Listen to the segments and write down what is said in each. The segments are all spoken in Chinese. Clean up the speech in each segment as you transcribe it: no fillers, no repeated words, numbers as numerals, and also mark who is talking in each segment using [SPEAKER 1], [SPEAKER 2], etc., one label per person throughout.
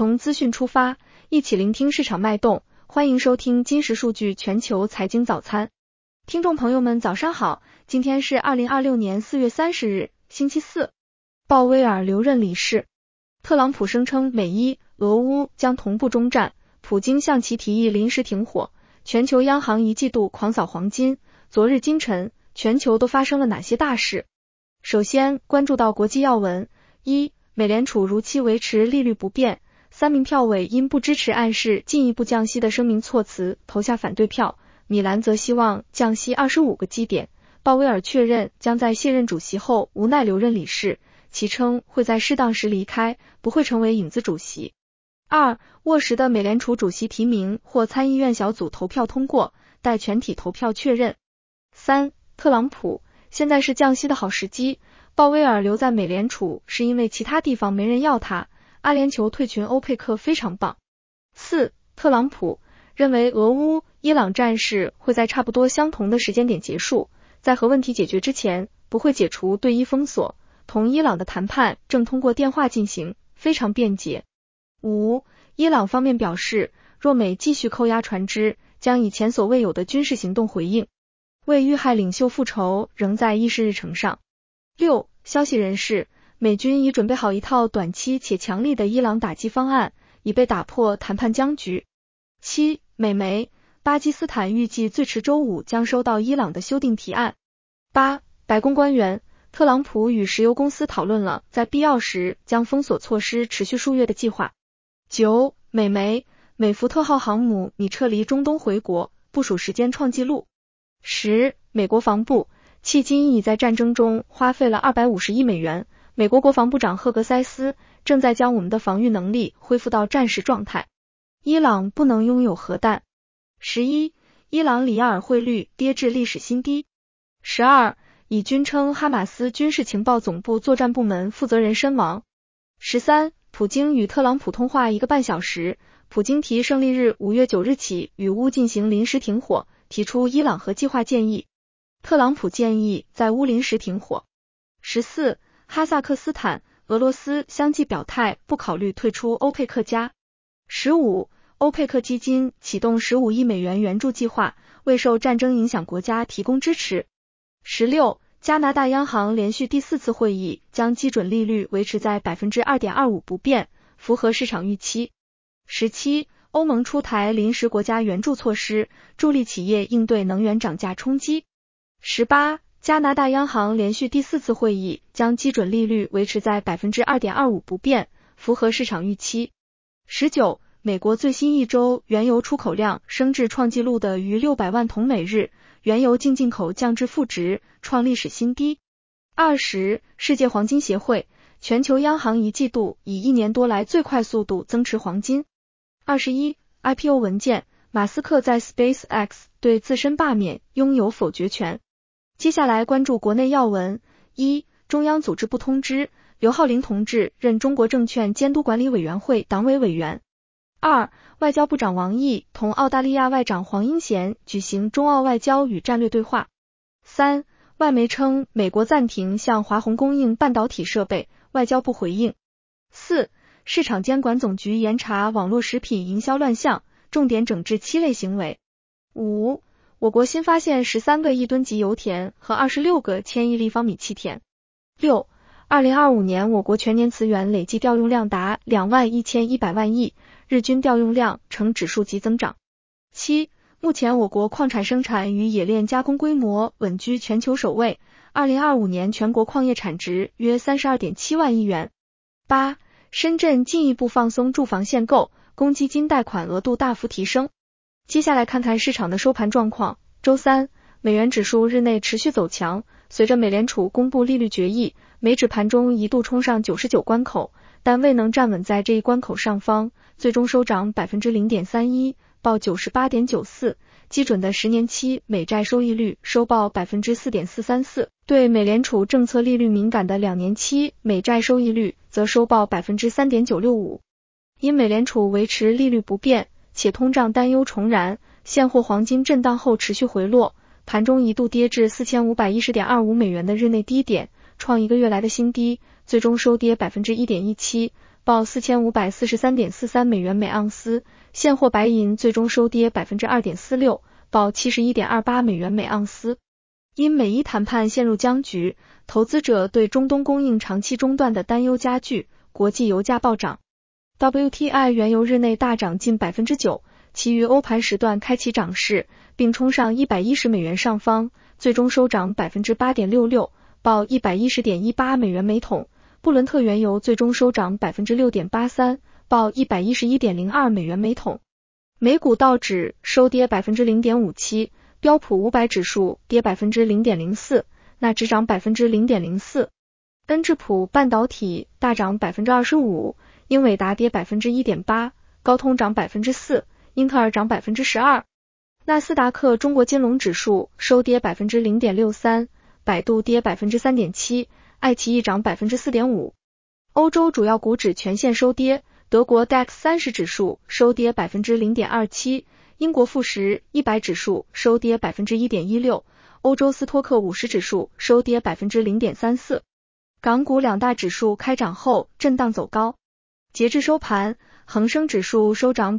[SPEAKER 1] 从资讯出发，一起聆听市场脉动。欢迎收听金石数据全球财经早餐。听众朋友们早上好，今天是2026年4月30日，星期四。鲍威尔留任理事。特朗普声称美伊、俄乌将同步终战，普京向其提议临时停火。全球央行一季度狂扫黄金。昨日今晨，全球都发生了哪些大事？首先关注到国际要闻。一、美联储如期维持利率不变。3名票委因不支持暗示进一步降息的声明措辞投下反对票，米兰则希望降息25个基点。鲍威尔确认将在卸任主席后无奈留任理事，其称会在适当时离开，不会成为影子主席。二、沃什的美联储主席提名或参议院小组投票通过，待全体投票确认。三、特朗普，现在是降息的好时机，鲍威尔留在美联储是因为其他地方没人要他，阿联酋退群欧佩克非常棒。四、特朗普认为俄乌伊朗战事会在差不多相同的时间点结束，在核问题解决之前不会解除对伊封锁，同伊朗的谈判正通过电话进行，非常便捷。五、伊朗方面表示，若美继续扣押船只，将以前所未有的军事行动回应，为遇害领袖复仇仍在议事日程上。六、消息人士，美军已准备好一套短期且强力的伊朗打击方案，以备打破谈判僵局。七、美媒，巴基斯坦预计最迟周五将收到伊朗的修订提案。八、白宫官员，特朗普与石油公司讨论了在必要时将封锁措施持续数月的计划。九、美媒，美福特号航母拟撤离中东回国，部署时间创纪录。十、美国防部，迄今已在战争中花费了250亿美元，美国国防部长赫格塞斯正在将我们的防御能力恢复到战时状态。伊朗不能拥有核弹。11、伊朗里亚尔汇率跌至历史新低。12、以军称哈马斯军事情报总部作战部门负责人身亡。13、普京与特朗普通话1个半小时，普京提胜利日5月9日起与乌进行临时停火，提出伊朗核计划建议。特朗普建议在乌临时停火。14、哈萨克斯坦，俄罗斯相继表态不考虑退出欧佩克加。15、欧佩克基金启动15亿美元援助计划，为受战争影响国家提供支持。16、加拿大央行连续第4次会议将基准利率维持在 2.25% 不变，符合市场预期。17、欧盟出台临时国家援助措施，助力企业应对能源涨价冲击。18、加拿大央行连续第4次会议将基准利率维持在 2.25% 不变，符合市场预期。19、美国最新一周原油出口量升至创纪录的逾600万桶每日，原油净进口降至负值，创历史新低。20、世界黄金协会，全球央行一季度以1年多来最快速度增持黄金。21、IPO 文件，马斯克在 SpaceX 对自身罢免拥有否决权。接下来关注国内要闻。一、中央组织部通知，刘浩林同志任中国证券监督管理委员会党委委员。二、外交部长王毅同澳大利亚外长黄英贤举行中澳外交与战略对话。三、外媒称美国暂停向华虹供应半导体设备，外交部回应。四、市场监管总局严查网络食品营销乱象，重点整治7类行为。五、我国新发现13个亿吨级油田和26个千亿立方米气田。六、2025年我国全年磁源累计调用量达21100万亿，日均调用量呈指数级增长。七、目前我国矿产生产与冶炼加工规模稳居全球首位，2025年全国矿业产值约 32.7 万亿元。八、深圳进一步放松住房限购，公积金贷款额度大幅提升。接下来看看市场的收盘状况。周三，美元指数日内持续走强，随着美联储公布利率决议，美指盘中一度冲上99关口，但未能站稳在这一关口上方，最终收涨 0.31%， 报 98.94， 基准的10年期美债收益率收报 4.434%， 对美联储政策利率敏感的2年期美债收益率则收报 3.965%。因美联储维持利率不变，且通胀担忧重燃，现货黄金震荡后持续回落，盘中一度跌至 4510.25 美元的日内低点，创1个月来的新低，最终收跌 1.17%， 报 4543.43 美元每盎司，现货白银最终收跌 2.46%， 报 71.28 美元每盎司。因美伊谈判陷入僵局，投资者对中东供应长期中断的担忧加剧，国际油价暴涨。WTI 原油日内大涨近 9%， 其余欧盘时段开启涨势，并冲上110美元上方，最终收涨 8.66%， 报 110.18 美元每桶。布伦特原油最终收涨 6.83%， 报 111.02 美元每桶。美股道指收跌 0.57%， 标普500指数跌 0.04%， 纳指涨 0.04%。恩智浦半导体大涨 25%， 英伟达跌 1.8%， 高通涨 4%， 英特尔涨 12%。纳斯达克中国金融指数收跌 0.63%， 百度跌 3.7%， 爱奇艺涨 4.5%。欧洲主要股指全线收跌，德国 DAX 30指数收跌 0.27%， 英国富时100指数收跌 1.16%， 欧洲斯托克50指数收跌 0.34%。港股两大指数开涨后震荡走高，截至收盘，恒生指数收涨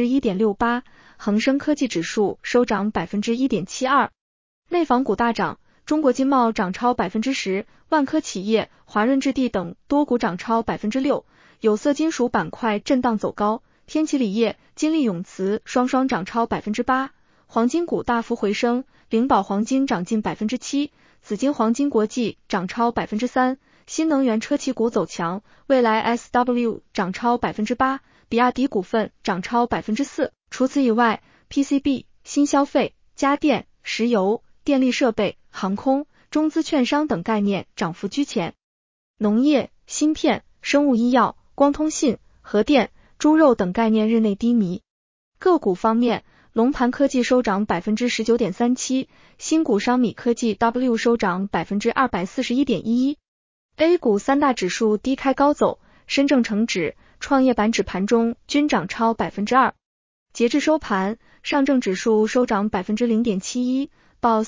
[SPEAKER 1] 1.68%， 恒生科技指数收涨 1.72%。内房股大涨，中国金茂涨超 10%， 万科企业、华润置地等多股涨超 6%， 有色金属板块震荡走高，天齐锂业、金利永磁双双涨超 8%， 黄金股大幅回升，灵宝黄金涨近 7%， 紫金黄金国际涨超 3%， 新能源车企股走强，蔚来 SW 涨超 8%， 比亚迪股份涨超 4%。除此以外， PCB、新消费、家电、石油、电力设备、航空、中资券商等概念涨幅居前。农业、芯片、生物医药、光通信、核电、猪肉等概念日内低迷。个股方面，龙盘科技收涨 19.37%， 新股商米科技 W 收涨 241.11%。A 股三大指数低开高走，深证成指、创业板指盘中均涨超 2%。截至收盘，上证指数收涨 0.71%， 报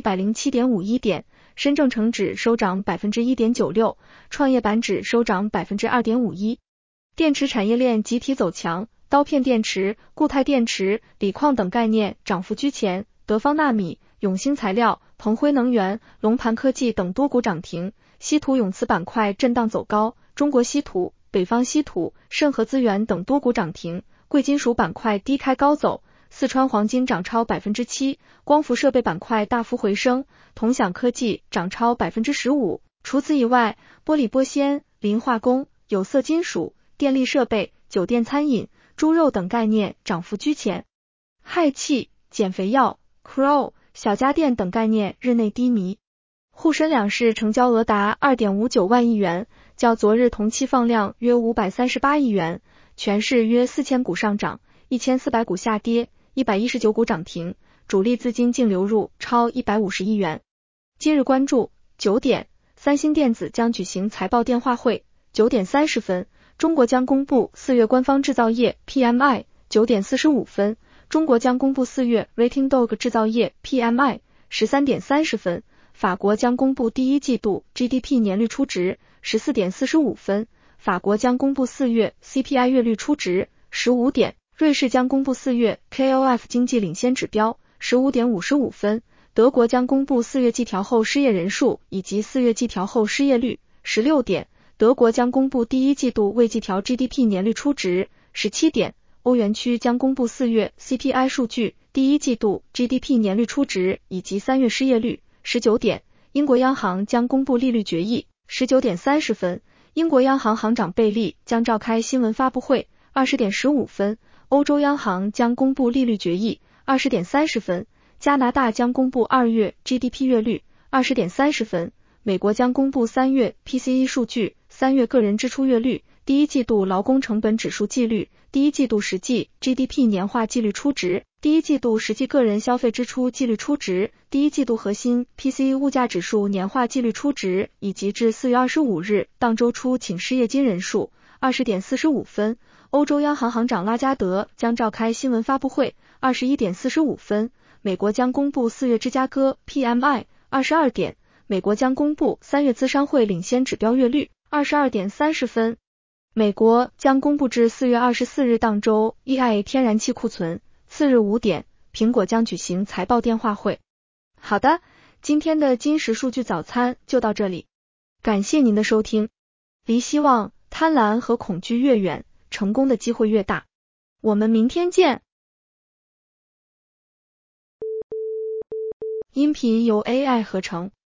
[SPEAKER 1] 4107.51 点，深证成指收涨 1.96%， 创业板指收涨 2.51%。电池产业链集体走强，刀片电池、固态电池、锂矿等概念涨幅居前，德方纳米、永兴材料、鹏辉能源、龙盘科技等多股涨停，稀土永磁板块震荡走高，中国稀土、北方稀土、盛和资源等多股涨停，贵金属板块低开高走，四川黄金涨超 7%， 光伏设备板块大幅回升，同享科技涨超 15%。除此以外，玻璃玻纤、磷化工、有色金属、电力设备、酒店餐饮、猪肉等概念涨幅居前。氦气、减肥药、Crow、小家电等概念日内低迷。沪深两市成交额达 2.59 万亿元，较昨日同期放量约538亿元，全市约4000股上涨，1400股下跌，119股涨停，主力资金净流入超150亿元。今日关注9点，三星电子将举行财报电话会。9点30分，中国将公布4月官方制造业 PMI。9点45分，中国将公布4月 Rating Dog 制造业 PMI。13点30分，法国将公布第一季度 GDP 年率初值。14点45分，法国将公布4月 CPI 月率初值。15点，瑞士将公布4月 KOF 经济领先指标。15点55分，德国将公布4月季调后失业人数以及4月季调后失业率。16点，德国将公布第一季度未季调 GDP 年率初值。17点，欧元区将公布4月 CPI 数据、第一季度 GDP 年率初值以及3月失业率。19点，英国央行将公布利率决议。19点30分，英国央行行长贝利将召开新闻发布会。20点15分，欧洲央行将公布利率决议。20点30分，加拿大将公布2月 GDP 月率。20点30分，美国将公布3月 PCE 数据、3月个人支出月率、第一季度劳工成本指数季率、第一季度实际 GDP 年化季率初值、第一季度实际个人消费支出季率初值、第一季度核心 PCE 物价指数年化季率初值，以及至4月25日当周初请失业金人数。20点45分，欧洲央行行长拉加德将召开新闻发布会。21点45分，美国将公布4月芝加哥 PMI。22点，美国将公布3月资商会领先指标月率。22点30分， 美国将公布至4月24日当周 EIA 天然气库存，次日5点，苹果将举行财报电话会。好的，今天的金石数据早餐就到这里，感谢您的收听。离希望、贪婪和恐惧越远，成功的机会越大。我们明天见。音频由 AI 合成。